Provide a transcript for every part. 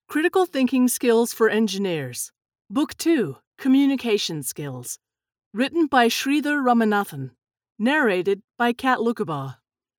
Critical Thinking Skills for Engineers, Book 2, Communication Skills, written by Sridhar Ramanathan, narrated by Kat Lukabaugh.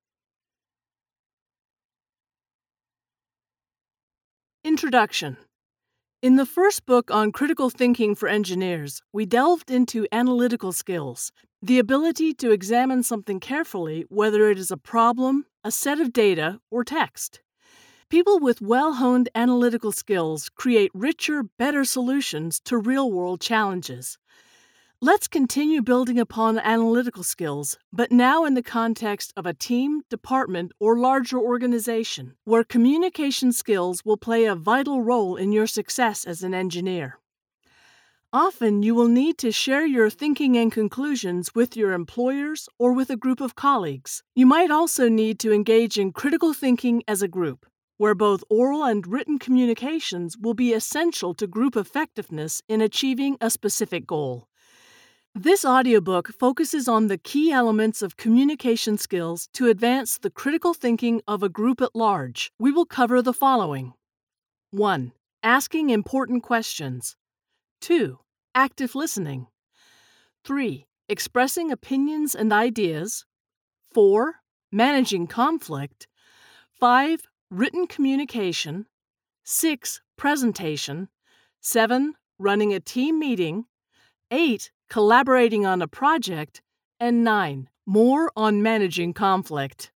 Introduction. In the first book on critical thinking for engineers, we delved into analytical skills, the ability to examine something carefully, whether it is a problem, a set of data, or text. People with well-honed analytical skills create richer, better solutions to real-world challenges. Let's continue building upon analytical skills, but now in the context of a team, department, or larger organization, where communication skills will play a vital role in your success as an engineer. Often, you will need to share your thinking and conclusions with your employers or with a group of colleagues. You might also need to engage in critical thinking as a group, where both oral and written communications will be essential to group effectiveness in achieving a specific goal. This audiobook focuses on the key elements of communication skills to advance the critical thinking of a group at large. We will cover the following. 1. Asking important questions. 2. Active listening. 3. Expressing opinions and ideas. 4. Managing conflict. 5. Written communication. 6. Presentation. 7. Running a team meeting. 8. Collaborating on a project. And 9. More on managing conflict.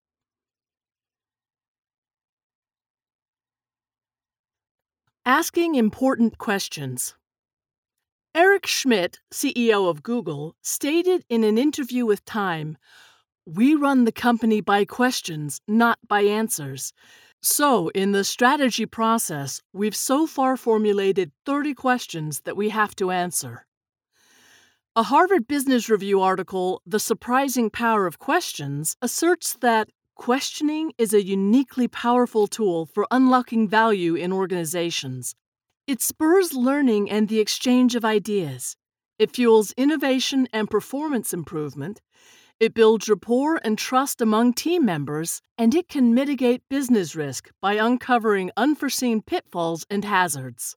Asking important questions. Eric Schmidt, CEO of Google, stated in an interview with Time, "We run the company by questions, not by answers." So, in the strategy process, we've so far formulated 30 questions that we have to answer. A Harvard Business Review article, The Surprising Power of Questions, asserts that questioning is a uniquely powerful tool for unlocking value in organizations. It spurs learning and the exchange of ideas. It fuels innovation and performance improvement. It builds rapport and trust among team members, and it can mitigate business risk by uncovering unforeseen pitfalls and hazards.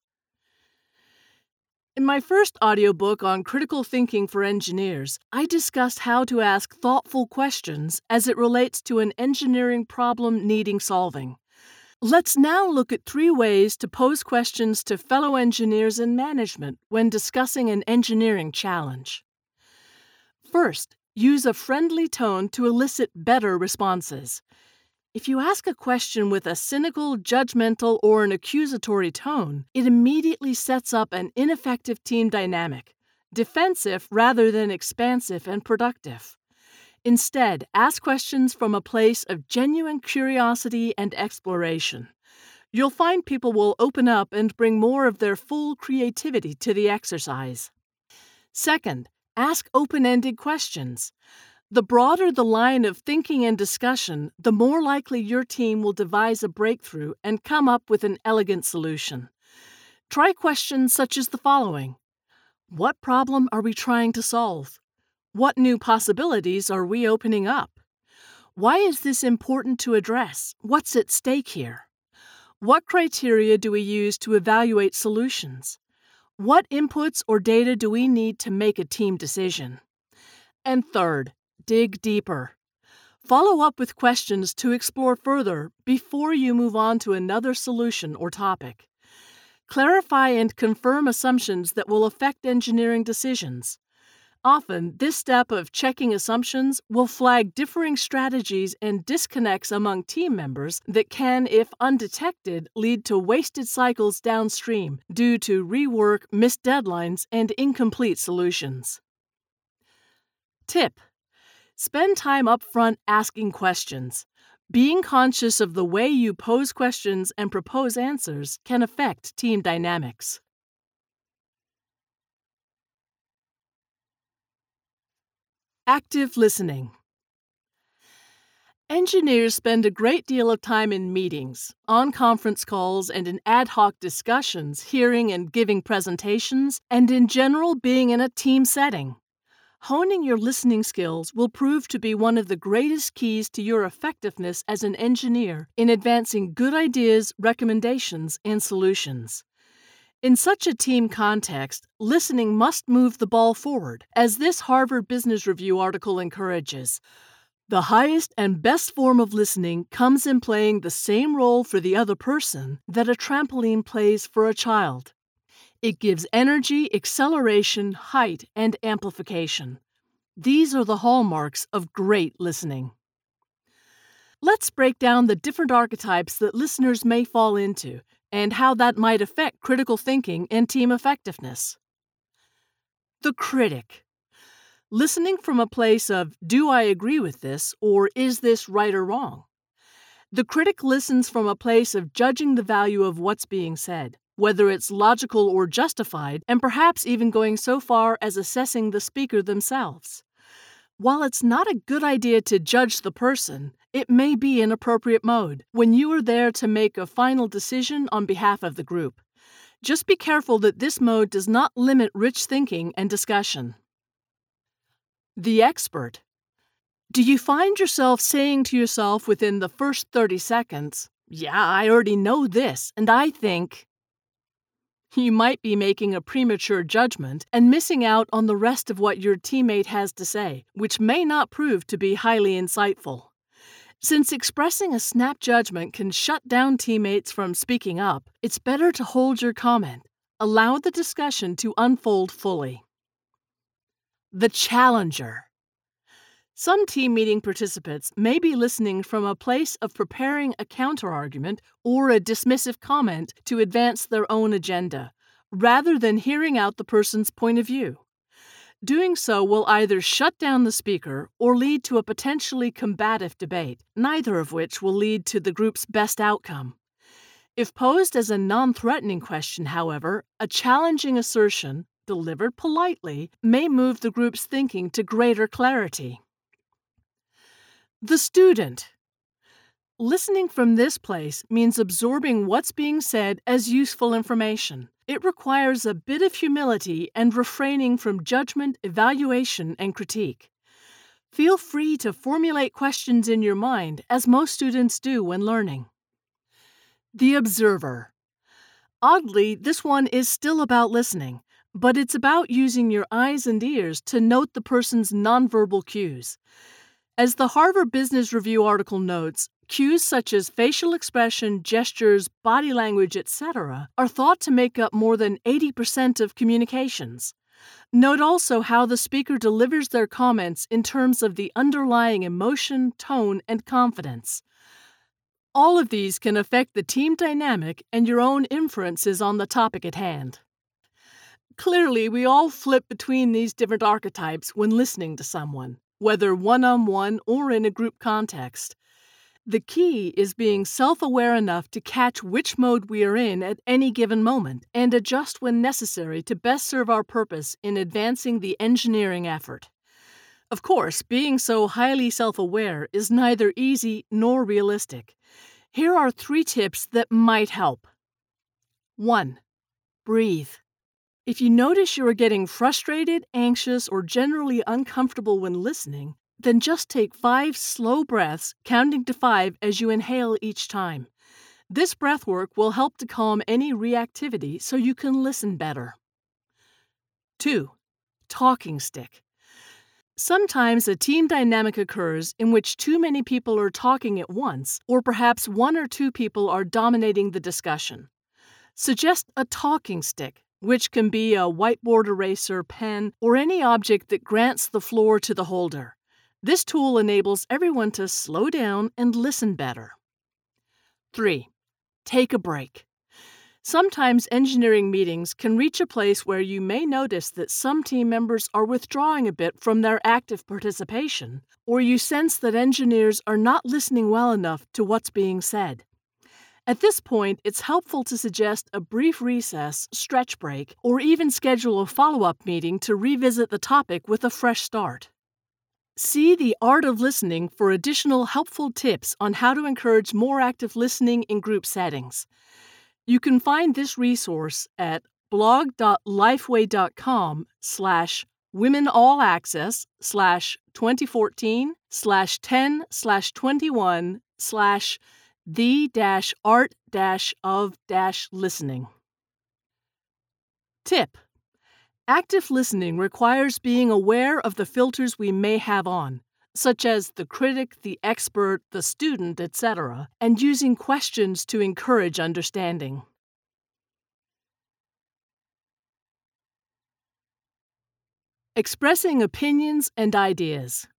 In my first audiobook on critical thinking for engineers, I discussed how to ask thoughtful questions as it relates to an engineering problem needing solving. Let's now look at 3 ways to pose questions to fellow engineers and management when discussing an engineering challenge. First, use a friendly tone to elicit better responses. If you ask a question with a cynical, judgmental, or an accusatory tone, it immediately sets up an ineffective team dynamic, defensive rather than expansive and productive. Instead, ask questions from a place of genuine curiosity and exploration. You'll find people will open up and bring more of their full creativity to the exercise. Second, ask open-ended questions. The broader the line of thinking and discussion, the more likely your team will devise a breakthrough and come up with an elegant solution. Try questions such as the following. What problem are we trying to solve? What new possibilities are we opening up? Why is this important to address? What's at stake here? What criteria do we use to evaluate solutions? What inputs or data do we need to make a team decision? And third, dig deeper. Follow up with questions to explore further before you move on to another solution or topic. Clarify and confirm assumptions that will affect engineering decisions. Often, this step of checking assumptions will flag differing strategies and disconnects among team members that can, if undetected, lead to wasted cycles downstream due to rework, missed deadlines, and incomplete solutions. Tip: spend time upfront asking questions. Being conscious of the way you pose questions and propose answers can affect team dynamics. Active listening. Engineers spend a great deal of time in meetings, on conference calls, and in ad hoc discussions, hearing and giving presentations, and in general being in a team setting. Honing your listening skills will prove to be one of the greatest keys to your effectiveness as an engineer in advancing good ideas, recommendations, and solutions. In such a team context, listening must move the ball forward, as this Harvard Business Review article encourages. The highest and best form of listening comes in playing the same role for the other person that a trampoline plays for a child. It gives energy, acceleration, height, and amplification. These are the hallmarks of great listening. Let's break down the different archetypes that listeners may fall into and how that might affect critical thinking and team effectiveness. The critic. Listening from a place of, do I agree with this, or is this right or wrong? The critic listens from a place of judging the value of what's being said, whether it's logical or justified, and perhaps even going so far as assessing the speaker themselves. While it's not a good idea to judge the person, it may be an appropriate mode when you are there to make a final decision on behalf of the group. Just be careful that this mode does not limit rich thinking and discussion. The expert. Do you find yourself saying to yourself within the first 30 seconds, "Yeah, I already know this, and I think..." You might be making a premature judgment and missing out on the rest of what your teammate has to say, which may not prove to be highly insightful. Since expressing a snap judgment can shut down teammates from speaking up, it's better to hold your comment. Allow the discussion to unfold fully. The challenger. Some team meeting participants may be listening from a place of preparing a counterargument or a dismissive comment to advance their own agenda, rather than hearing out the person's point of view. Doing so will either shut down the speaker or lead to a potentially combative debate, neither of which will lead to the group's best outcome. If posed as a non-threatening question, however, a challenging assertion, delivered politely, may move the group's thinking to greater clarity. The student. Listening from this place means absorbing what's being said as useful information. It requires a bit of humility and refraining from judgment, evaluation, and critique. Feel free to formulate questions in your mind, as most students do when learning. The observer. Oddly, this one is still about listening, but it's about using your eyes and ears to note the person's nonverbal cues. As the Harvard Business Review article notes, cues such as facial expression, gestures, body language, etc., are thought to make up more than 80% of communications. Note also how the speaker delivers their comments in terms of the underlying emotion, tone, and confidence. All of these can affect the team dynamic and your own inferences on the topic at hand. Clearly, we all flip between these different archetypes when listening to someone, whether one-on-one or in a group context. The key is being self-aware enough to catch which mode we are in at any given moment and adjust when necessary to best serve our purpose in advancing the engineering effort. Of course, being so highly self-aware is neither easy nor realistic. Here are 3 tips that might help. 1. Breathe. If you notice you are getting frustrated, anxious, or generally uncomfortable when listening, then just take 5 slow breaths, counting to 5 as you inhale each time. This breath work will help to calm any reactivity so you can listen better. 2. Talking stick. Sometimes a team dynamic occurs in which too many people are talking at once, or perhaps 1 or 2 people are dominating the discussion. Suggest a talking stick, which can be a whiteboard eraser, pen, or any object that grants the floor to the holder. This tool enables everyone to slow down and listen better. 3. Take a break. Sometimes engineering meetings can reach a place where you may notice that some team members are withdrawing a bit from their active participation, or you sense that engineers are not listening well enough to what's being said. At this point, it's helpful to suggest a brief recess, stretch break, or even schedule a follow-up meeting to revisit the topic with a fresh start. See The Art of Listening for additional helpful tips on how to encourage more active listening in group settings. You can find this resource at blog.lifeway.com/1 Women All Access /2014/10/21/the-art-of-listening. Tip: active listening requires being aware of the filters we may have on, such as the critic, the expert, the student, etc., and using questions to encourage understanding. Expressing opinions and ideas.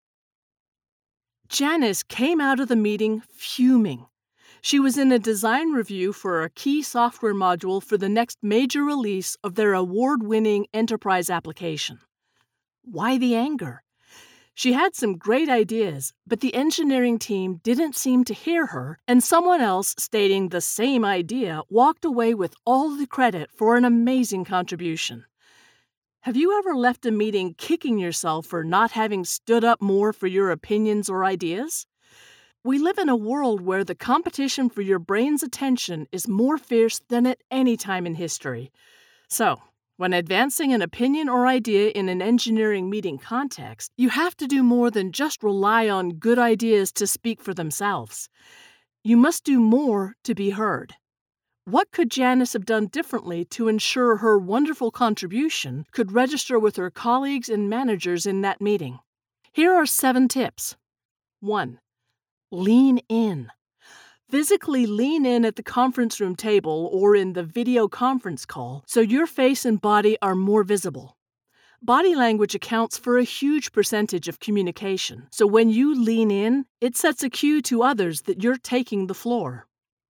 Janice came out of the meeting fuming. She was in a design review for a key software module for the next major release of their award-winning enterprise application. Why the anger? She had some great ideas, but the engineering team didn't seem to hear her, and someone else stating the same idea walked away with all the credit for an amazing contribution. Have you ever left a meeting kicking yourself for not having stood up more for your opinions or ideas? We live in a world where the competition for your brain's attention is more fierce than at any time in history. So, when advancing an opinion or idea in an engineering meeting context, you have to do more than just rely on good ideas to speak for themselves. You must do more to be heard. What could Janice have done differently to ensure her wonderful contribution could register with her colleagues and managers in that meeting? Here are 7 tips. 1. Lean in. Physically lean in at the conference room table or in the video conference call so your face and body are more visible. Body language accounts for a huge percentage of communication, so when you lean in, it sets a cue to others that you're taking the floor.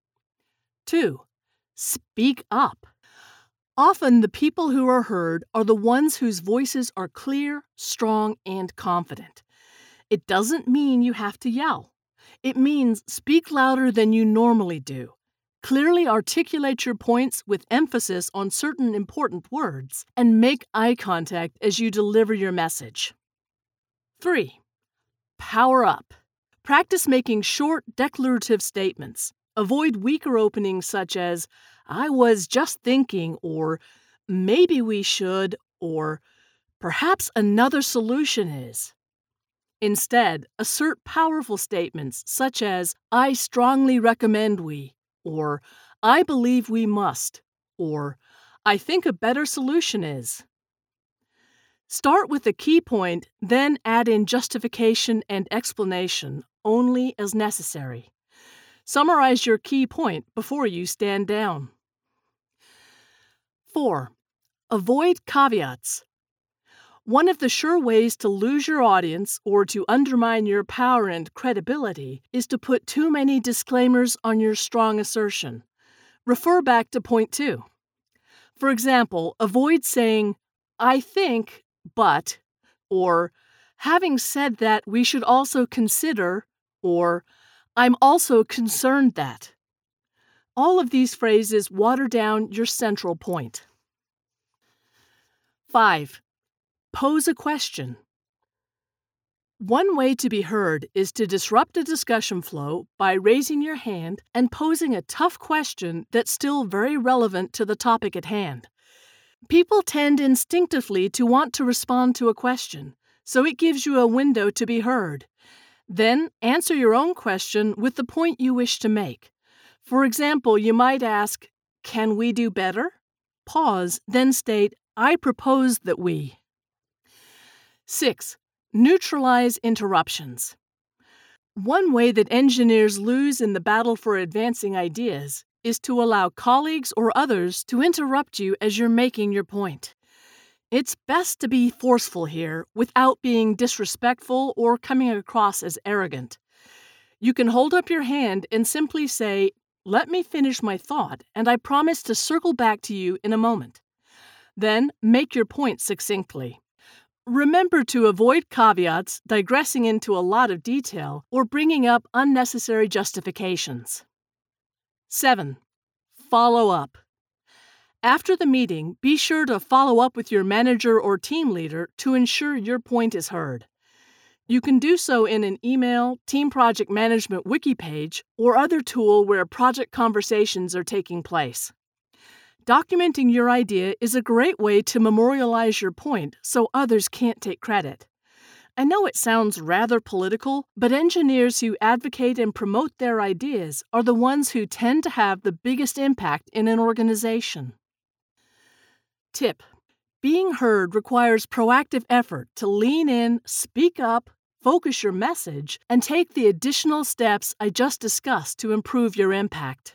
2. Speak up. Often the people who are heard are the ones whose voices are clear, strong, and confident. It doesn't mean you have to yell. It means speak louder than you normally do. Clearly articulate your points with emphasis on certain important words, and make eye contact as you deliver your message. 3. Power up. Practice making short, declarative statements. Avoid weaker openings such as, "I was just thinking," or "maybe we should," or "perhaps another solution is." Instead, assert powerful statements such as, "I strongly recommend we," or "I believe we must," or "I think a better solution is." Start with the key point, then add in justification and explanation only as necessary. Summarize your key point before you stand down. 4. Avoid caveats. One of the sure ways to lose your audience or to undermine your power and credibility is to put too many disclaimers on your strong assertion. Refer back to point 2. For example, avoid saying, "I think, but," or "having said that, we should also consider," or "I'm also concerned that." All of these phrases water down your central point. 5. Pose a question. One way to be heard is to disrupt a discussion flow by raising your hand and posing a tough question that's still very relevant to the topic at hand. People tend instinctively to want to respond to a question, so it gives you a window to be heard. Then answer your own question with the point you wish to make. For example, you might ask, "Can we do better?" Pause, then state, "I propose that we." 6. Neutralize interruptions. One way that engineers lose in the battle for advancing ideas is to allow colleagues or others to interrupt you as you're making your point. It's best to be forceful here without being disrespectful or coming across as arrogant. You can hold up your hand and simply say, "Let me finish my thought, and I promise to circle back to you in a moment." Then make your point succinctly. Remember to avoid caveats, digressing into a lot of detail, or bringing up unnecessary justifications. 7. Follow up. After the meeting, be sure to follow up with your manager or team leader to ensure your point is heard. You can do so in an email, team project management wiki page, or other tool where project conversations are taking place. Documenting your idea is a great way to memorialize your point so others can't take credit. I know it sounds rather political, but engineers who advocate and promote their ideas are the ones who tend to have the biggest impact in an organization. Tip: being heard requires proactive effort to lean in, speak up, focus your message, and take the additional steps I just discussed to improve your impact.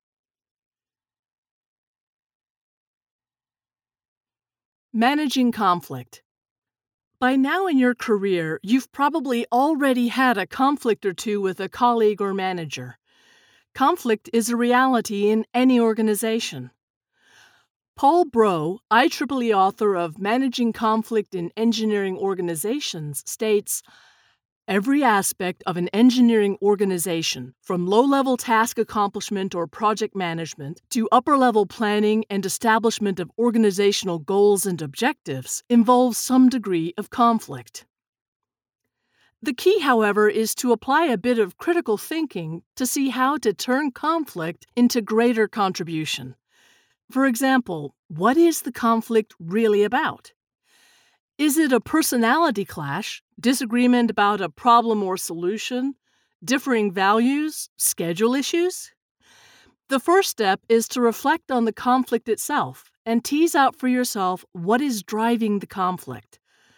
Managing conflict. By now in your career, you've probably already had a conflict or two with a colleague or manager. Conflict is a reality in any organization. Paul Brough, IEEE author of Managing Conflict in Engineering Organizations, states, "Every aspect of an engineering organization, from low-level task accomplishment or project management to upper-level planning and establishment of organizational goals and objectives, involves some degree of conflict." The key, however, is to apply a bit of critical thinking to see how to turn conflict into greater contribution. For example, what is the conflict really about? Is it a personality clash, disagreement about a problem or solution, differing values, schedule issues? The first step is to reflect on the conflict itself and tease out for yourself what is driving the conflict.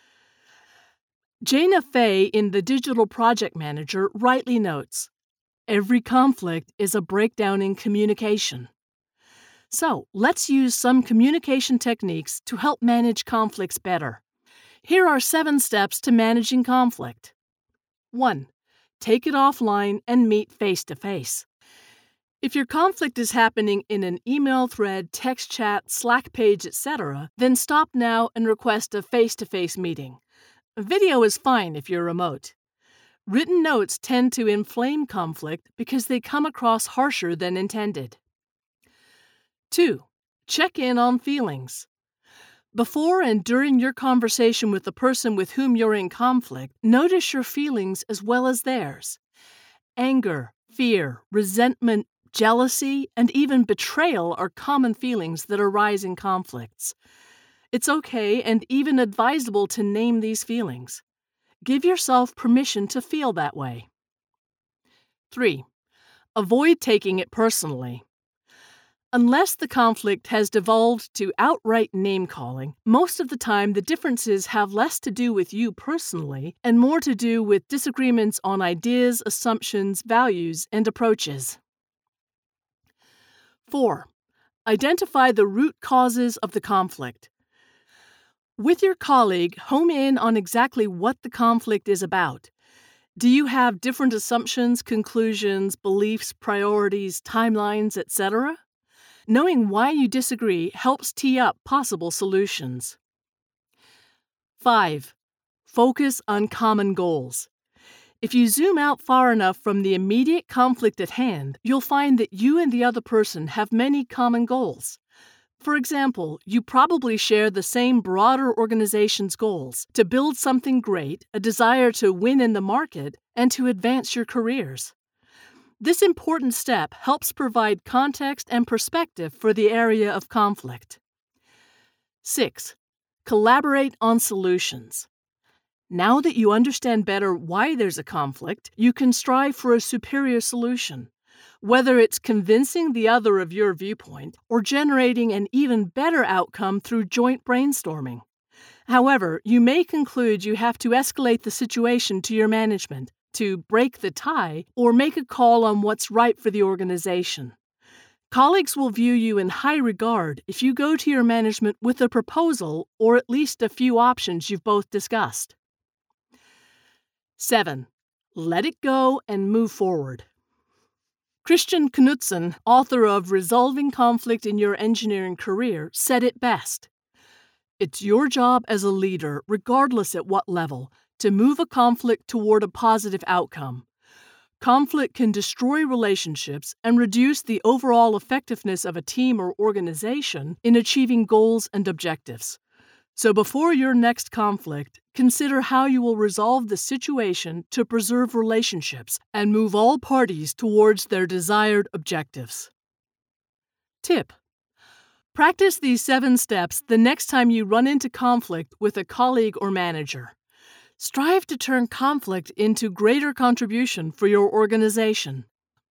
Jana Fay in The Digital Project Manager rightly notes, "Every conflict is a breakdown in communication." So, let's use some communication techniques to help manage conflicts better. Here are 7 steps to managing conflict. 1. Take it offline and meet face-to-face. If your conflict is happening in an email thread, text chat, Slack page, etc., then stop now and request a face-to-face meeting. Video is fine if you're remote. Written notes tend to inflame conflict because they come across harsher than intended. 2. Check in on feelings. Before and during your conversation with the person with whom you're in conflict, notice your feelings as well as theirs. Anger, fear, resentment, jealousy, and even betrayal are common feelings that arise in conflicts. It's okay and even advisable to name these feelings. Give yourself permission to feel that way. 3. Avoid taking it personally. Unless the conflict has devolved to outright name-calling, most of the time the differences have less to do with you personally and more to do with disagreements on ideas, assumptions, values, and approaches. 4. Identify the root causes of the conflict. With your colleague, home in on exactly what the conflict is about. Do you have different assumptions, conclusions, beliefs, priorities, timelines, etc.? Knowing why you disagree helps tee up possible solutions. 5. Focus on common goals. If you zoom out far enough from the immediate conflict at hand, you'll find that you and the other person have many common goals. For example, you probably share the same broader organization's goals: to build something great, a desire to win in the market, and to advance your careers. This important step helps provide context and perspective for the area of conflict. 6. Collaborate on solutions. Now that you understand better why there's a conflict, you can strive for a superior solution, whether it's convincing the other of your viewpoint or generating an even better outcome through joint brainstorming. However, you may conclude you have to escalate the situation to your management to break the tie or make a call on what's right for the organization. Colleagues will view you in high regard if you go to your management with a proposal or at least a few options you've both discussed. 7. Let it go and move forward. Christian Knudsen, author of Resolving Conflict in Your Engineering Career, said it best. It's your job as a leader, regardless at what level, to move a conflict toward a positive outcome. Conflict can destroy relationships and reduce the overall effectiveness of a team or organization in achieving goals and objectives. So before your next conflict, consider how you will resolve the situation to preserve relationships and move all parties towards their desired objectives. Tip: Practice these 7 steps the next time you run into conflict with a colleague or manager. Strive to turn conflict into greater contribution for your organization.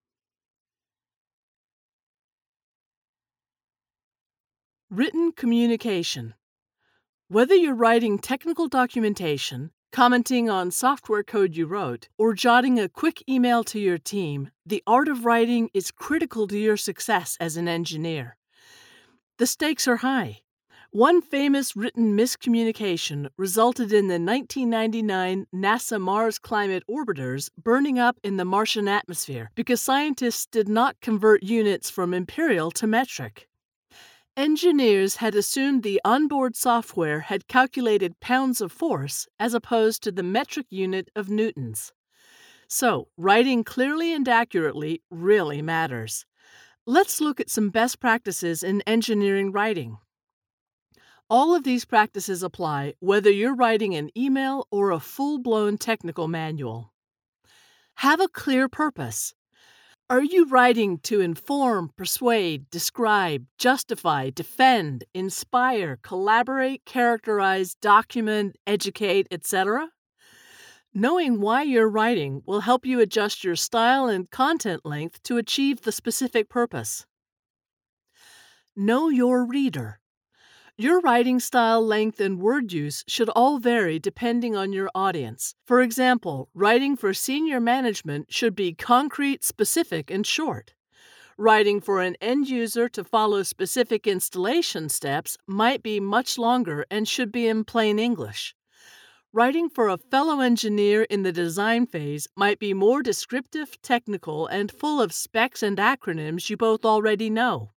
Written communication. Whether you're writing technical documentation, commenting on software code you wrote, or jotting a quick email to your team, the art of writing is critical to your success as an engineer. The stakes are high. One famous written miscommunication resulted in the 1999 NASA Mars Climate Orbiters burning up in the Martian atmosphere because scientists did not convert units from imperial to metric. Engineers had assumed the onboard software had calculated pounds of force as opposed to the metric unit of newtons. So, writing clearly and accurately really matters. Let's look at some best practices in engineering writing. All of these practices apply whether you're writing an email or a full-blown technical manual. Have a clear purpose. Are you writing to inform, persuade, describe, justify, defend, inspire, collaborate, characterize, document, educate, etc.? Knowing why you're writing will help you adjust your style and content length to achieve the specific purpose. Know your reader. Your writing style, length, and word use should all vary depending on your audience. For example, writing for senior management should be concrete, specific, and short. Writing for an end user to follow specific installation steps might be much longer and should be in plain English. Writing for a fellow engineer in the design phase might be more descriptive, technical, and full of specs and acronyms you both already know.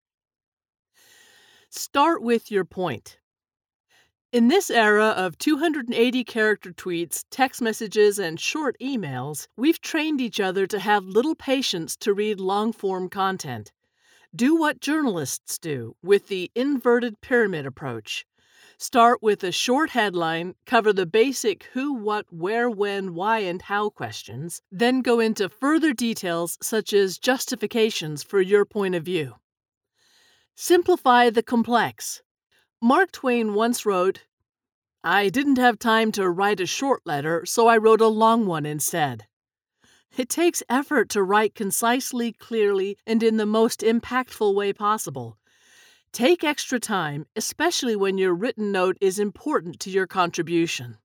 Start with your point. In this era of 280-character tweets, text messages, and short emails, we've trained each other to have little patience to read long-form content. Do what journalists do with the inverted pyramid approach. Start with a short headline, cover the basic who, what, where, when, why, and how questions, then go into further details such as justifications for your point of view. Simplify the complex. Mark Twain once wrote, "I didn't have time to write a short letter, so I wrote a long one instead." It takes effort to write concisely, clearly, and in the most impactful way possible. Take extra time, especially when your written note is important to your contribution.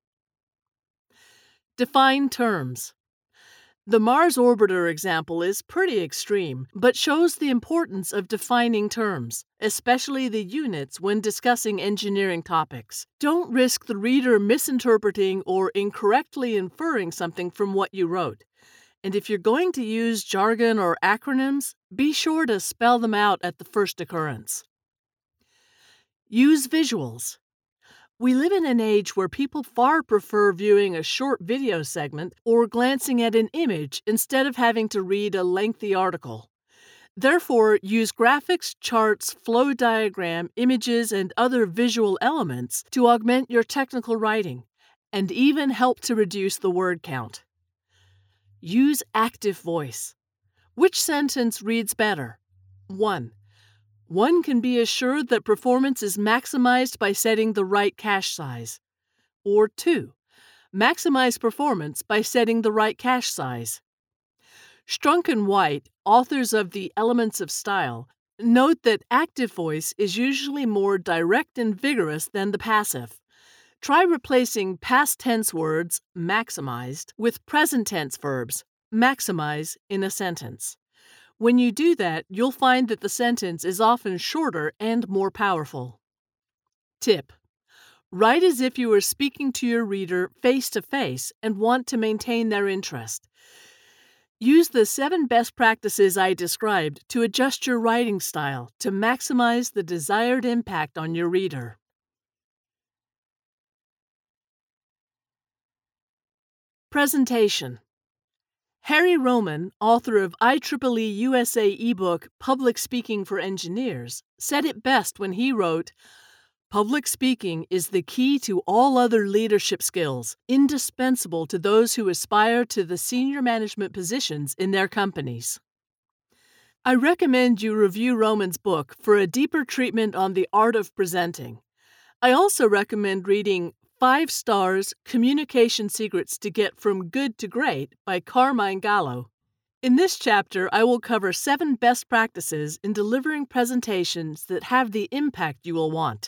Define terms. The Mars Orbiter example is pretty extreme, but shows the importance of defining terms, especially the units when discussing engineering topics. Don't risk the reader misinterpreting or incorrectly inferring something from what you wrote. And if you're going to use jargon or acronyms, be sure to spell them out at the first occurrence. Use visuals. We live in an age where people far prefer viewing a short video segment or glancing at an image instead of having to read a lengthy article. Therefore, use graphics, charts, flow diagram, images, and other visual elements to augment your technical writing, and even help to reduce the word count. Use active voice. Which sentence reads better? 1. One can be assured that performance is maximized by setting the right cache size. Or 2. Maximize performance by setting the right cache size. Strunk and White, authors of The Elements of Style, note that active voice is usually more direct and vigorous than the passive. Try replacing past tense words, maximized, with present tense verbs, maximize, in a sentence. When you do that, you'll find that the sentence is often shorter and more powerful. Tip: write as if you were speaking to your reader face to face and want to maintain their interest. Use the 7 best practices I described to adjust your writing style to maximize the desired impact on your reader. Presentation. Harry Roman, author of IEEE USA ebook Public Speaking for Engineers, said it best when he wrote, "Public speaking is the key to all other leadership skills, indispensable to those who aspire to the senior management positions in their companies." I recommend you review Roman's book for a deeper treatment on the art of presenting. I also recommend reading 5 Stars Communication Secrets to Get from Good to Great by Carmine Gallo. In this chapter, I will cover 7 best practices in delivering presentations that have the impact you will want.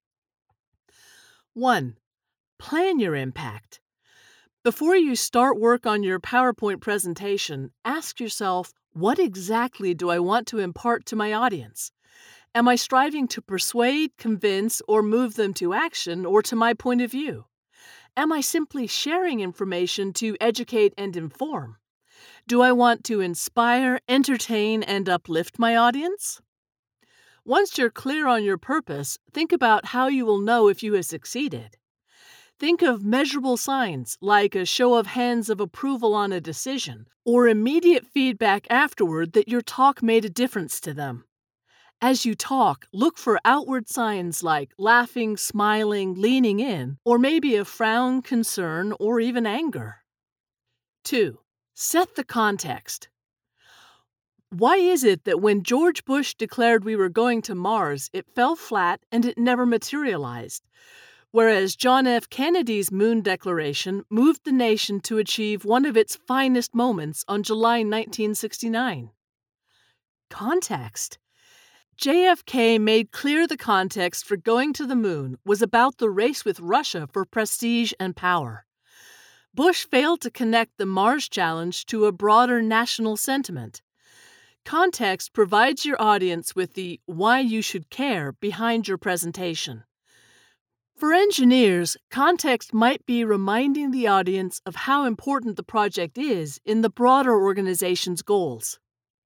1. Plan your impact. Before you start work on your PowerPoint presentation, ask yourself, what exactly do I want to impart to my audience? Am I striving to persuade, convince, or move them to action or to my point of view? Am I simply sharing information to educate and inform? Do I want to inspire, entertain, and uplift my audience? Once you're clear on your purpose, think about how you will know if you have succeeded. Think of measurable signs like a show of hands of approval on a decision or immediate feedback afterward that your talk made a difference to them. As you talk, look for outward signs like laughing, smiling, leaning in, or maybe a frown, concern, or even anger. 2. Set the context. Why is it that when George Bush declared we were going to Mars, it fell flat and it never materialized? Whereas John F. Kennedy's moon declaration moved the nation to achieve one of its finest moments on July 1969. Context. JFK made clear the context for going to the moon was about the race with Russia for prestige and power. Bush failed to connect the Mars challenge to a broader national sentiment. Context provides your audience with the why you should care behind your presentation. For engineers, context might be reminding the audience of how important the project is in the broader organization's goals.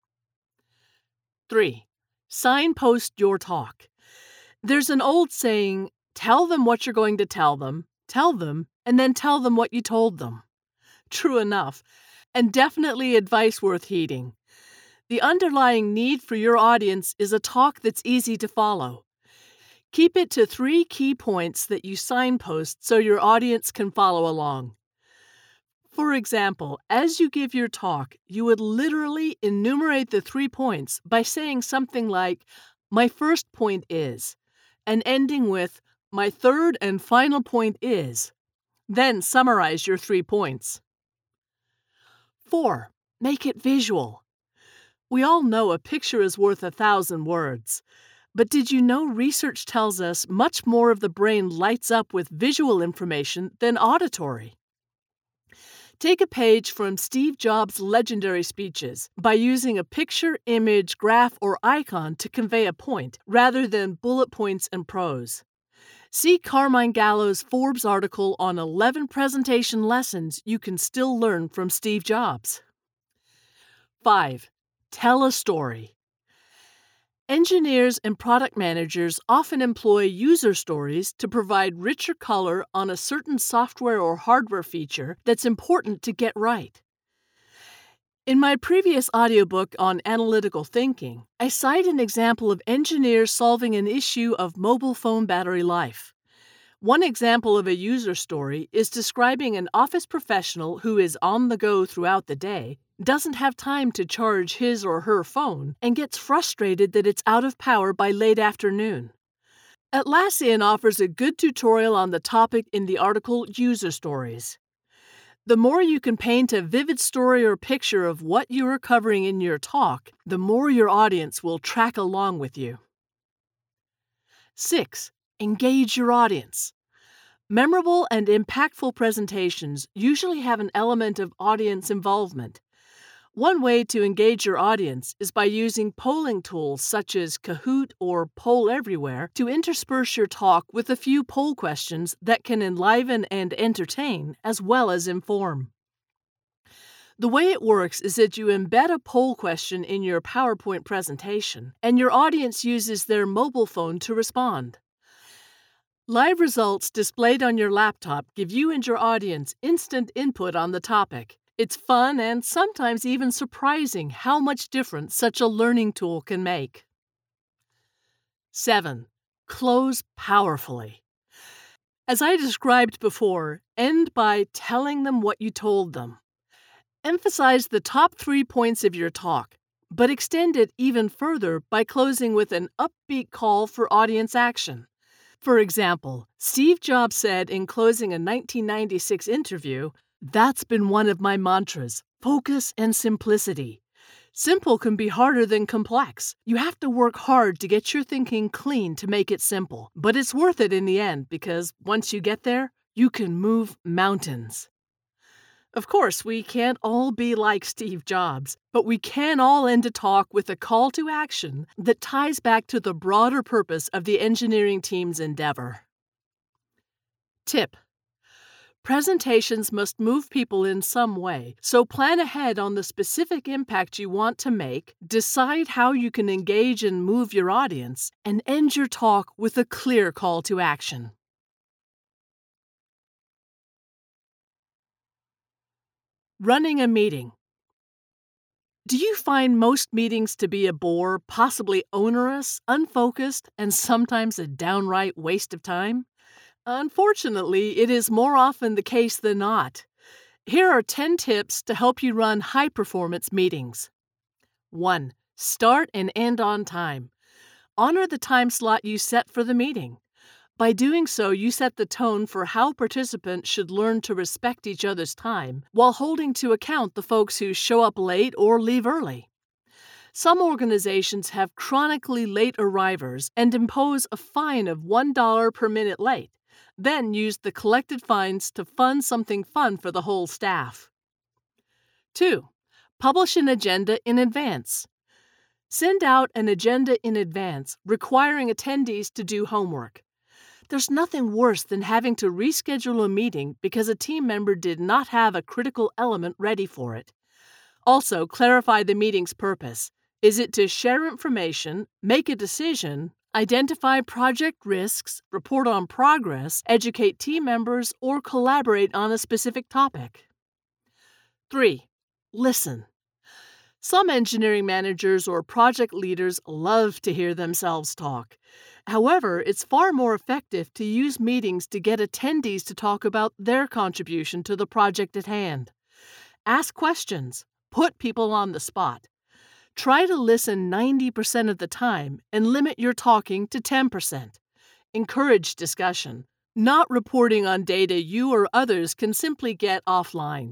3. Signpost your talk. There's an old saying, tell them what you're going to tell them, and then tell them what you told them. True enough, and definitely advice worth heeding. The underlying need for your audience is a talk that's easy to follow. Keep it to 3 key points that you signpost so your audience can follow along. For example, as you give your talk, you would literally enumerate the 3 points by saying something like, my first point is, and ending with, my third and final point is. Then summarize your 3 points. 4. Make it visual. We all know a picture is worth 1,000 words. But did you know research tells us much more of the brain lights up with visual information than auditory? Take a page from Steve Jobs' legendary speeches by using a picture, image, graph, or icon to convey a point, rather than bullet points and prose. See Carmine Gallo's Forbes article on 11 presentation lessons you can still learn from Steve Jobs. 5. Tell a story. Engineers and product managers often employ user stories to provide richer color on a certain software or hardware feature that's important to get right. In my previous audiobook on analytical thinking, I cite an example of engineers solving an issue of mobile phone battery life. One example of a user story is describing an office professional who is on the go throughout the day, doesn't have time to charge his or her phone, and gets frustrated that it's out of power by late afternoon. Atlassian offers a good tutorial on the topic in the article User Stories. The more you can paint a vivid story or picture of what you are covering in your talk, the more your audience will track along with you. 6. Engage your audience. Memorable and impactful presentations usually have an element of audience involvement. One way to engage your audience is by using polling tools such as Kahoot or Poll Everywhere to intersperse your talk with a few poll questions that can enliven and entertain as well as inform. The way it works is that you embed a poll question in your PowerPoint presentation, and your audience uses their mobile phone to respond. Live results displayed on your laptop give you and your audience instant input on the topic. It's fun and sometimes even surprising how much difference such a learning tool can make. 7. Close powerfully. As I described before, end by telling them what you told them. Emphasize the top 3 points of your talk. but extend it even further by closing with an upbeat call for audience action. For example, Steve Jobs said in closing a 1996 interview, "That's been one of my mantras, focus and simplicity. Simple can be harder than complex. You have to work hard to get your thinking clean to make it simple. But it's worth it in the end because once you get there, you can move mountains." Of course, we can't all be like Steve Jobs, but we can all end a talk with a call to action that ties back to the broader purpose of the engineering team's endeavor. Tip: presentations must move people in some way, so plan ahead on the specific impact you want to make, decide how you can engage and move your audience, and end your talk with a clear call to action. Running a meeting. Do you find most meetings to be a bore, possibly onerous, unfocused, and sometimes a downright waste of time? Unfortunately, it is more often the case than not. Here are 10 tips to help you run high-performance meetings. 1. Start and end on time. Honor the time slot you set for the meeting. By doing so, you set the tone for how participants should learn to respect each other's time while holding to account the folks who show up late or leave early. Some organizations have chronically late arrivers and impose a fine of $1 per minute late, then use the collected fines to fund something fun for the whole staff. 2. Publish an agenda in advance. Send out an agenda in advance requiring attendees to do homework. There's nothing worse than having to reschedule a meeting because a team member did not have a critical element ready for it. Also, clarify the meeting's purpose. Is it to share information, make a decision, identify project risks, report on progress, educate team members, or collaborate on a specific topic? 3. Listen. Some engineering managers or project leaders love to hear themselves talk. However, it's far more effective to use meetings to get attendees to talk about their contribution to the project at hand. Ask questions. Put people on the spot. Try to listen 90% of the time and limit your talking to 10%. Encourage discussion. Not reporting on data you or others can simply get offline.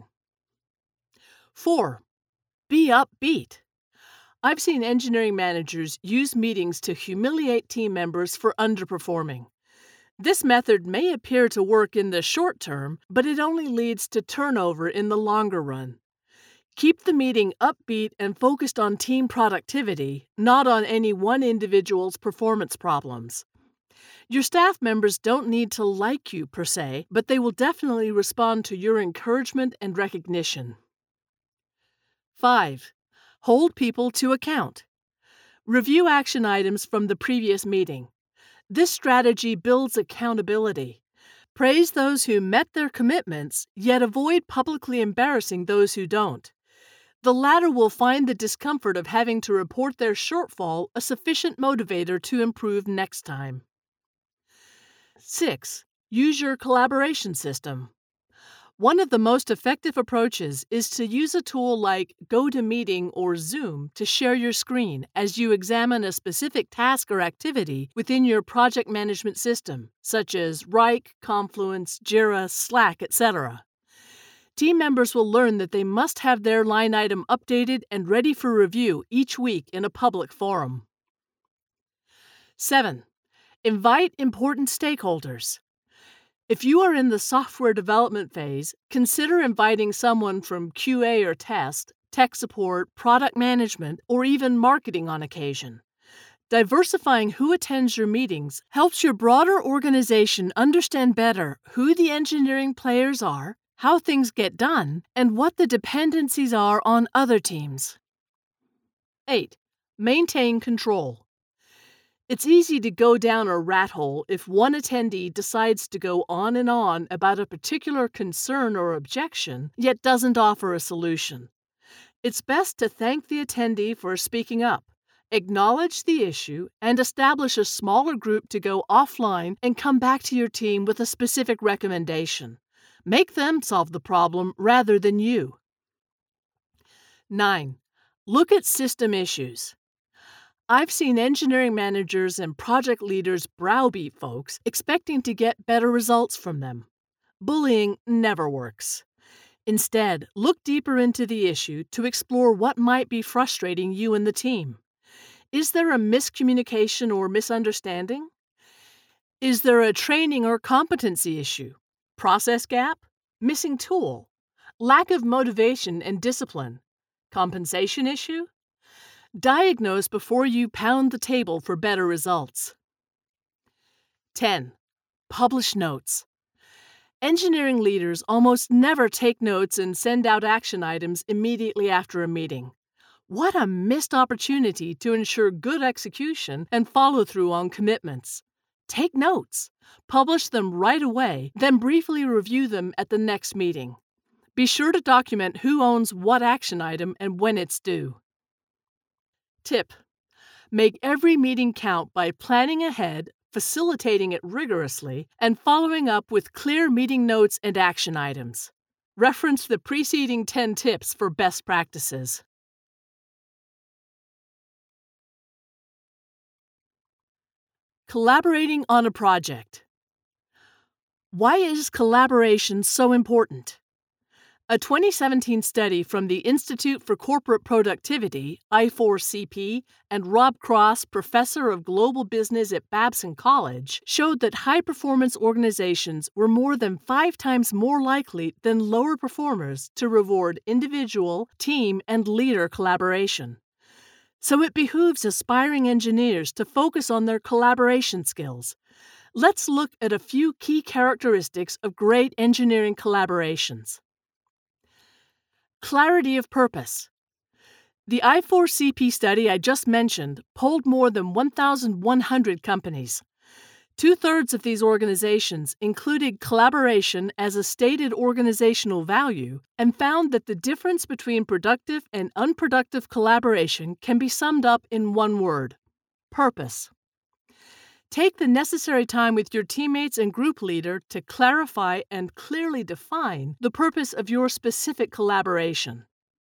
4. Be upbeat. I've seen engineering managers use meetings to humiliate team members for underperforming. This method may appear to work in the short term, but it only leads to turnover in the longer run. Keep the meeting upbeat and focused on team productivity, not on any one individual's performance problems. Your staff members don't need to like you per se, but they will definitely respond to your encouragement and recognition. 5. Hold people to account. Review action items from the previous meeting. This strategy builds accountability. Praise those who met their commitments, yet avoid publicly embarrassing those who don't. The latter will find the discomfort of having to report their shortfall a sufficient motivator to improve next time. 6. Use your collaboration system. One of the most effective approaches is to use a tool like GoToMeeting or Zoom to share your screen as you examine a specific task or activity within your project management system, such as Wrike, Confluence, Jira, Slack, etc. Team members will learn that they must have their line item updated and ready for review each week in a public forum. 7. Invite important stakeholders. If you are in the software development phase, consider inviting someone from QA or test, tech support, product management, or even marketing on occasion. Diversifying who attends your meetings helps your broader organization understand better who the engineering players are, how things get done, and what the dependencies are on other teams. 8. Maintain control. It's easy to go down a rat hole if one attendee decides to go on and on about a particular concern or objection, yet doesn't offer a solution. It's best to thank the attendee for speaking up, acknowledge the issue, and establish a smaller group to go offline and come back to your team with a specific recommendation. Make them solve the problem rather than you. 9. Look at system issues. I've seen engineering managers and project leaders browbeat folks expecting to get better results from them. Bullying never works. Instead, look deeper into the issue to explore what might be frustrating you and the team. Is there a miscommunication or misunderstanding? Is there a training or competency issue? Process gap? Missing tool? Lack of motivation and discipline? Compensation issue? Diagnose before you pound the table for better results. 10. Publish notes. Engineering leaders almost never take notes and send out action items immediately after a meeting. What a missed opportunity to ensure good execution and follow through on commitments. Take notes, publish them right away, then briefly review them at the next meeting. Be sure to document who owns what action item and when it's due. Tip: make every meeting count by planning ahead, facilitating it rigorously, and following up with clear meeting notes and action items. Reference the preceding 10 tips for best practices. Collaborating on a project. Why is collaboration so important? A 2017 study from the Institute for Corporate Productivity, I4CP, and Rob Cross, professor of global business at Babson College, showed that high-performance organizations were more than 5 times more likely than lower performers to reward individual, team, and leader collaboration. So it behooves aspiring engineers to focus on their collaboration skills. Let's look at a few key characteristics of great engineering collaborations. Clarity of purpose. The I4CP study I just mentioned polled more than 1,100 companies. 2/3 of these organizations included collaboration as a stated organizational value and found that the difference between productive and unproductive collaboration can be summed up in one word: purpose. Take the necessary time with your teammates and group leader to clarify and clearly define the purpose of your specific collaboration.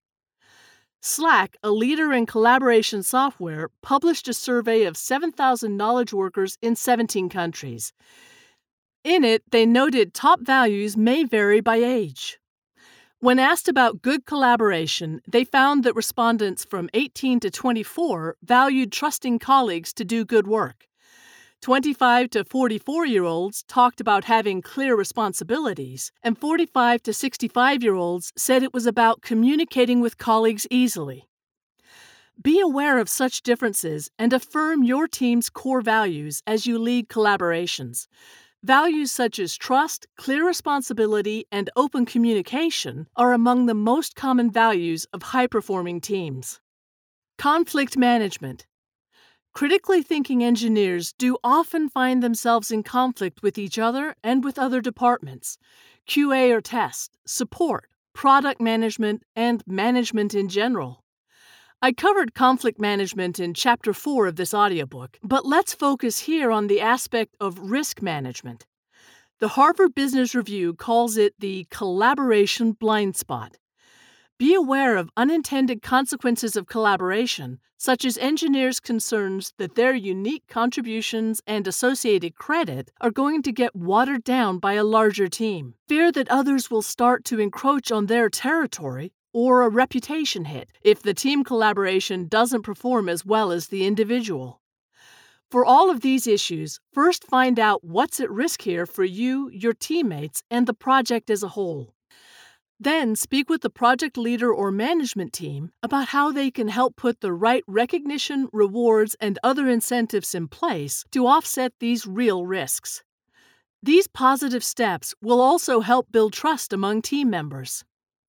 Slack, a leader in collaboration software, published a survey of 7,000 knowledge workers in 17 countries. In it, they noted top values may vary by age. When asked about good collaboration, they found that respondents from 18 to 24 valued trusting colleagues to do good work. 25 to 44-year-olds talked about having clear responsibilities, and 45 to 65-year-olds said it was about communicating with colleagues easily. Be aware of such differences and affirm your team's core values as you lead collaborations. Values such as trust, clear responsibility, and open communication are among the most common values of high-performing teams. Conflict management. Critically thinking engineers do often find themselves in conflict with each other and with other departments, QA or test, support, product management, and management in general. I covered conflict management in Chapter 4 of this audiobook, but let's focus here on the aspect of risk management. The Harvard Business Review calls it the collaboration blind spot. Be aware of unintended consequences of collaboration, such as engineers' concerns that their unique contributions and associated credit are going to get watered down by a larger team. Fear that others will start to encroach on their territory, or a reputation hit if the team collaboration doesn't perform as well as the individual. For all of these issues, first find out what's at risk here for you, your teammates, and the project as a whole. Then speak with the project leader or management team about how they can help put the right recognition, rewards, and other incentives in place to offset these real risks. These positive steps will also help build trust among team members.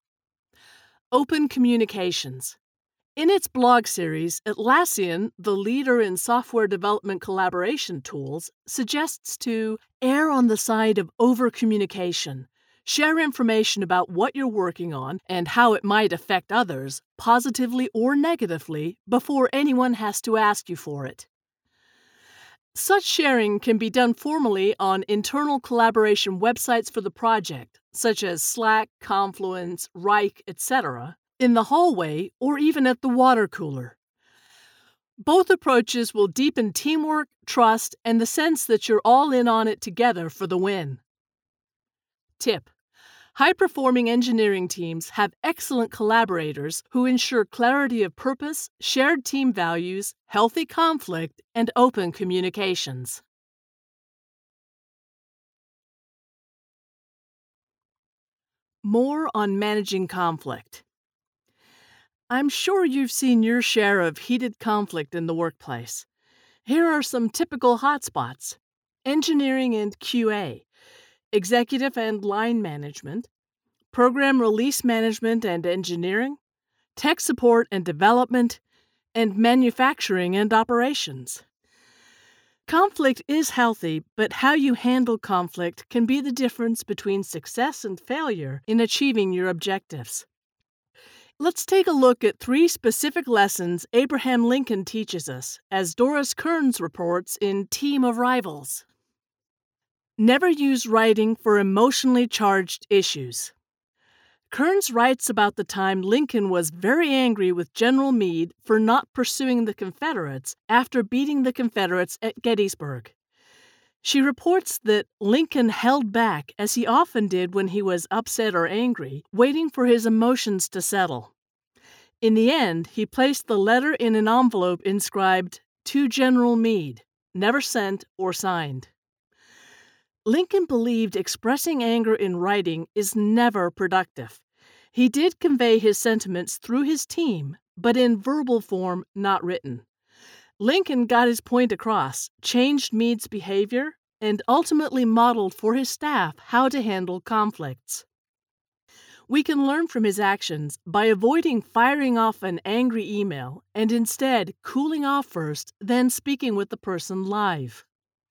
Open communications. In its blog series, Atlassian, the leader in software development collaboration tools, suggests to err on the side of over-communication. Share information about what you're working on and how it might affect others, positively or negatively, before anyone has to ask you for it. Such sharing can be done formally on internal collaboration websites for the project, such as Slack, Confluence, Wrike, etc. in the hallway, or even at the water cooler. Both approaches will deepen teamwork, trust, and the sense that you're all in on it together for the win. Tip: high-performing engineering teams have excellent collaborators who ensure clarity of purpose, shared team values, healthy conflict, and open communications. More on managing conflict. I'm sure you've seen your share of heated conflict in the workplace. Here are some typical hotspots: engineering and QA, executive and line management, program release management and engineering, tech support and development, and manufacturing and operations. Conflict is healthy, but how you handle conflict can be the difference between success and failure in achieving your objectives. Let's take a look at 3 specific lessons Abraham Lincoln teaches us, as Doris Kearns reports in Team of Rivals. Never use writing for emotionally charged issues. Kearns writes about the time Lincoln was very angry with General Meade for not pursuing the Confederates after beating the Confederates at Gettysburg. She reports that Lincoln held back, as he often did when he was upset or angry, waiting for his emotions to settle. In the end, he placed the letter in an envelope inscribed, "To General Meade," never sent or signed. Lincoln believed expressing anger in writing is never productive. He did convey his sentiments through his team, but in verbal form, not written. Lincoln got his point across, changed Meade's behavior, and ultimately modeled for his staff how to handle conflicts. We can learn from his actions by avoiding firing off an angry email and instead cooling off first, then speaking with the person live.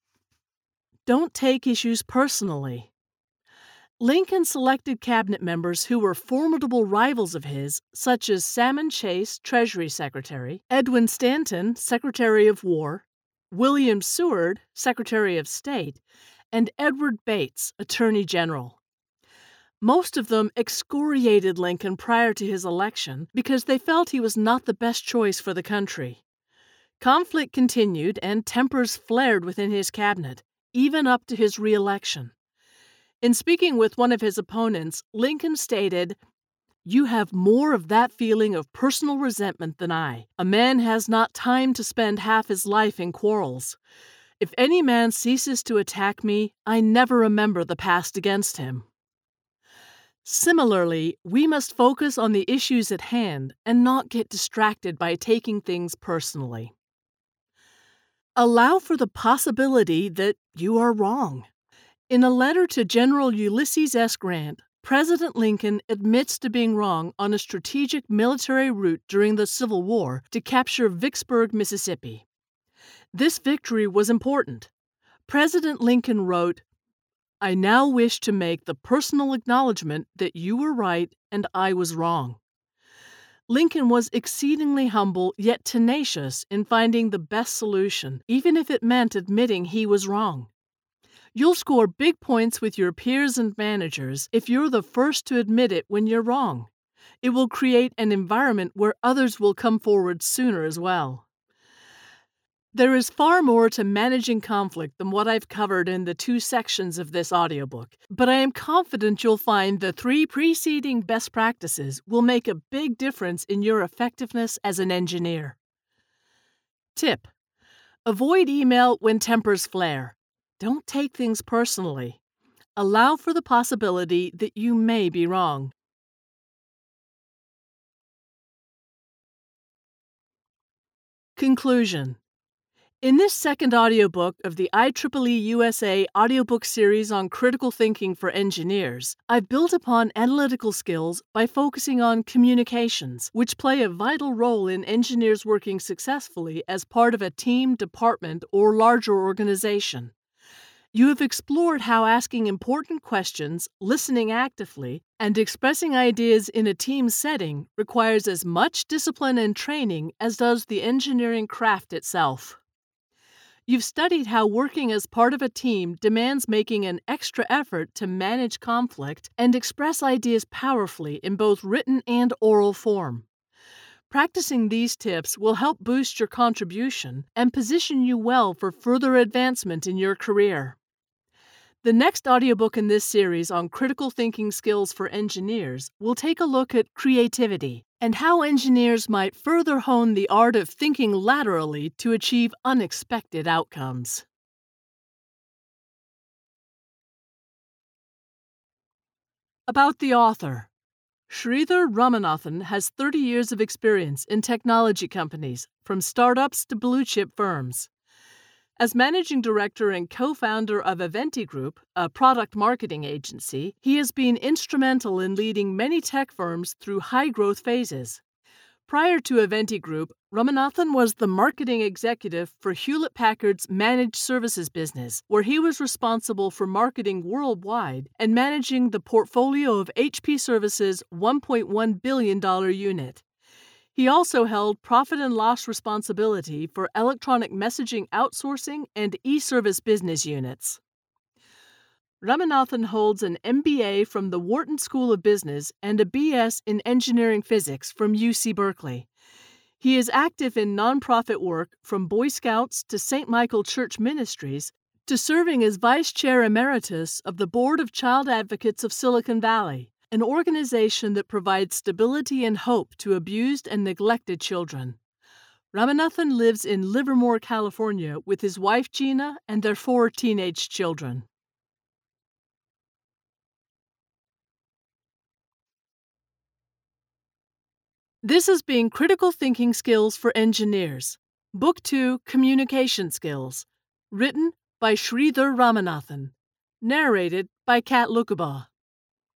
Don't take issues personally. Lincoln selected cabinet members who were formidable rivals of his, such as Salmon Chase, Treasury Secretary, Edwin Stanton, Secretary of War, William Seward, Secretary of State, and Edward Bates, Attorney General. Most of them excoriated Lincoln prior to his election because they felt he was not the best choice for the country. Conflict continued and tempers flared within his cabinet, even up to his re-election. In speaking with one of his opponents, Lincoln stated, "You have more of that feeling of personal resentment than I. A man has not time to spend half his life in quarrels. If any man ceases to attack me, I never remember the past against him." Similarly, we must focus on the issues at hand and not get distracted by taking things personally. Allow for the possibility that you are wrong. In a letter to General Ulysses S. Grant, President Lincoln admits to being wrong on a strategic military route during the Civil War to capture Vicksburg, Mississippi. This victory was important. President Lincoln wrote, "I now wish to make the personal acknowledgement that you were right and I was wrong." Lincoln was exceedingly humble yet tenacious in finding the best solution, even if it meant admitting he was wrong. You'll score big points with your peers and managers if you're the first to admit it when you're wrong. It will create an environment where others will come forward sooner as well. There is far more to managing conflict than what I've covered in the 2 sections of this audiobook, but I am confident you'll find the 3 preceding best practices will make a big difference in your effectiveness as an engineer. Tip: avoid email when tempers flare. Don't take things personally. Allow for the possibility that you may be wrong. Conclusion. In this second audiobook of the IEEE USA audiobook series on critical thinking for engineers, I've built upon analytical skills by focusing on communications, which play a vital role in engineers working successfully as part of a team, department, or larger organization. You have explored how asking important questions, listening actively, and expressing ideas in a team setting requires as much discipline and training as does the engineering craft itself. You've studied how working as part of a team demands making an extra effort to manage conflict and express ideas powerfully in both written and oral form. Practicing these tips will help boost your contribution and position you well for further advancement in your career. The next audiobook in this series on critical thinking skills for engineers will take a look at creativity and how engineers might further hone the art of thinking laterally to achieve unexpected outcomes. About the author. Sridhar Ramanathan has 30 years of experience in technology companies, from startups to blue-chip firms. As managing director and co-founder of Eventi Group, a product marketing agency, he has been instrumental in leading many tech firms through high-growth phases. Prior to Eventi Group, Ramanathan was the marketing executive for Hewlett-Packard's managed services business, where he was responsible for marketing worldwide and managing the portfolio of HP Services' $1.1 billion unit. He also held profit and loss responsibility for electronic messaging outsourcing and e-service business units. Ramanathan holds an MBA from the Wharton School of Business and a BS in engineering physics from UC Berkeley. He is active in nonprofit work from Boy Scouts to St. Michael Church Ministries to serving as Vice Chair Emeritus of the Board of Child Advocates of Silicon Valley, an organization that provides stability and hope to abused and neglected children. Ramanathan lives in Livermore, California, with his wife Gina and their 4 teenage children. This has been Critical Thinking Skills for Engineers, Book 2, Communication Skills, written by Sridhar Ramanathan, narrated by Kat Lukabaugh.